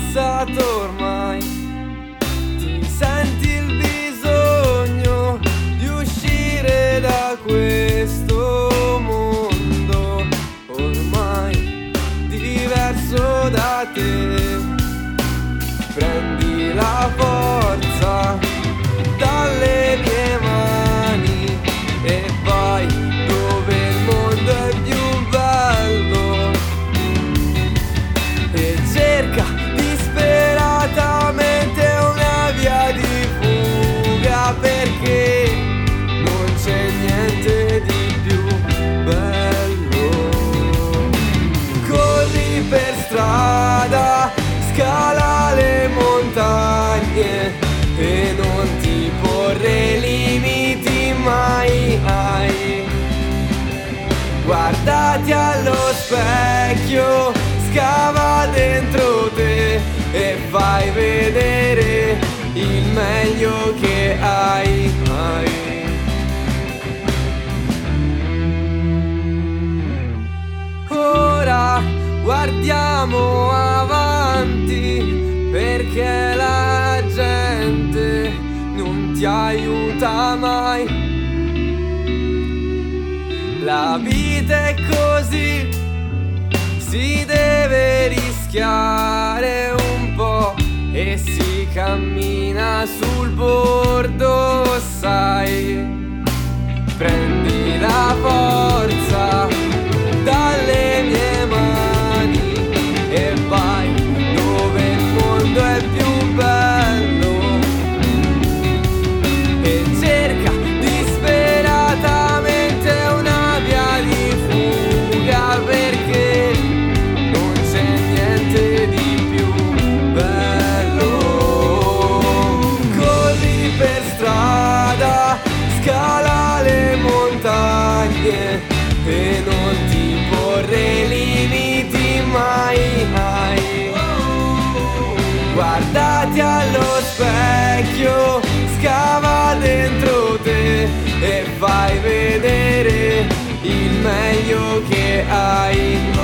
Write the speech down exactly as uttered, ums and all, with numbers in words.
passato ormai. Ti senti il bisogno di uscire da questo mondo ormai diverso da te. Prendi la forza dalle mie mani e vai dove il mondo è più bello, e cerca disperatamente una via di fuga, perché non c'è niente di più bello. Corri per strada, scala le montagne e non ti porre limiti mai. Guardati allo specchio, scava dentro te e fai vedere il meglio che hai. Ora guardiamo avanti, perché la gente non ti aiuta mai. La vita è così, si deve rischiare un po' e si cammina sul bordo, sai. Prendi la forza dalle mie mani e vai dove il mondo è più bello, e cerca disperatamente una via di fuga, perché non c'è niente di più bello. Corri per strada, scala le montagne e non ti porre limiti mai. Guardati allo specchio, scava dentro te e fai vedere il meglio che hai.